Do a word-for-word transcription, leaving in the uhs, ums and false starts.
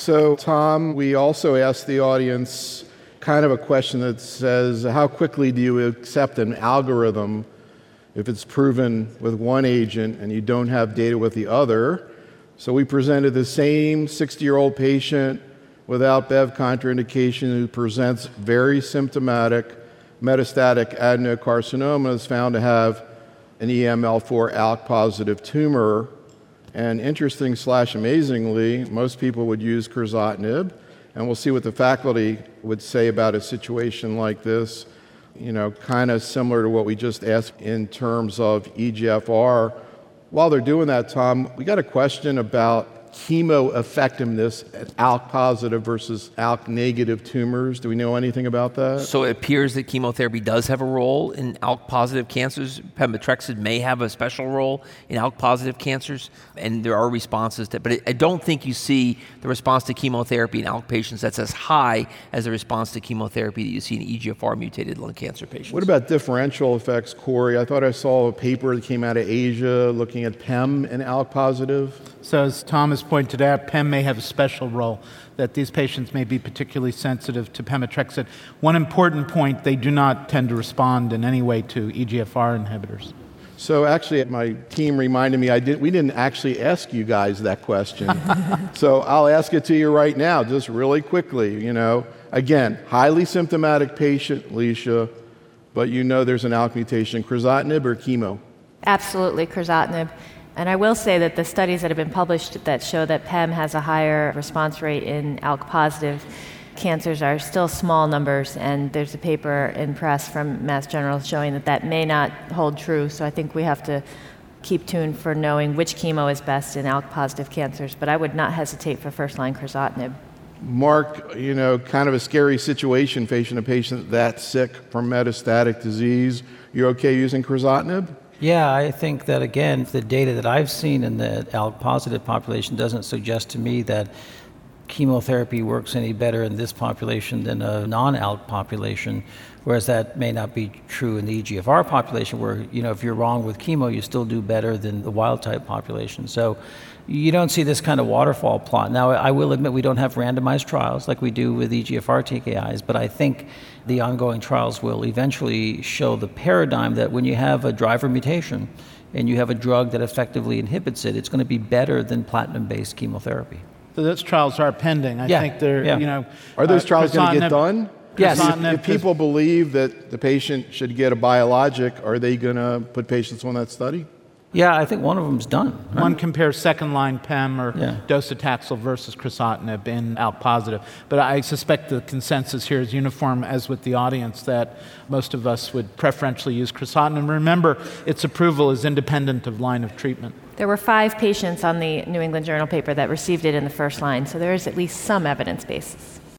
So, Tom, we also asked the audience kind of a question that says, how quickly do you accept an algorithm if it's proven with one agent and you don't have data with the other? So we presented the same sixty-year-old patient without B E V contraindication who presents very symptomatic metastatic adenocarcinoma, is found to have an E M L four ALK positive tumor. And interesting slash amazingly, most people would use crizotinib, and we'll see what the faculty would say about a situation like this, you know, kind of similar to what we just asked in terms of E G F R. While they're doing that, Tom, we got a question about chemo effectiveness at ALK positive versus ALK negative tumors. Do we know anything about that? So it appears that chemotherapy does have a role in ALK positive cancers. Pemetrexed may have a special role in ALK positive cancers, and there are responses to, but I don't think you see the response to chemotherapy in ALK patients that's as high as the response to chemotherapy that you see in E G F R mutated lung cancer patients. What about differential effects, Corey? I thought I saw a paper that came out of Asia looking at P E M and ALK positive. So as Thomas pointed out, P E M may have a special role, that these patients may be particularly sensitive to pemetrexed. One important point, they do not tend to respond in any way to E G F R inhibitors. So actually, my team reminded me I did, we didn't actually ask you guys that question. So I'll ask it to you right now, just really quickly. You know, again, highly symptomatic patient, Leisha, but you know there's an ALK mutation. Crizotinib or chemo? Absolutely, crizotinib. And I will say that the studies that have been published that show that P E M has a higher response rate in ALK positive cancers are still small numbers, and there's a paper in press from Mass General showing that that may not hold true. So I think we have to keep tuned for knowing which chemo is best in ALK positive cancers, but I would not hesitate for first-line crizotinib. Mark, you know, kind of a scary situation facing a patient that sick from metastatic disease. You're okay using crizotinib? Yeah, I think that, again, the data that I've seen in the ALK positive population doesn't suggest to me that chemotherapy works any better in this population than a non-ALK population, whereas that may not be true in the E G F R population, where, you know, if you're wrong with chemo, you still do better than the wild-type population. So you don't see this kind of waterfall plot. Now, I will admit we don't have randomized trials like we do with E G F R T K Is, but I think the ongoing trials will eventually show the paradigm that when you have a driver mutation and you have a drug that effectively inhibits it, it's going to be better than platinum-based chemotherapy. So those trials are pending. I yeah. think they're, yeah. you know... Are those uh, trials going to get done? Yes. If, if people believe that the patient should get a biologic, are they going to put patients on that study? Yeah, I think one of them's done. Right? One compares second-line P E M or yeah. docetaxel versus crizotinib in ALK positive. But I suspect the consensus here is uniform, as with the audience, that most of us would preferentially use crizotinib. Remember, its approval is independent of line of treatment. There were five patients on the New England Journal paper that received it in the first line, so there is at least some evidence basis.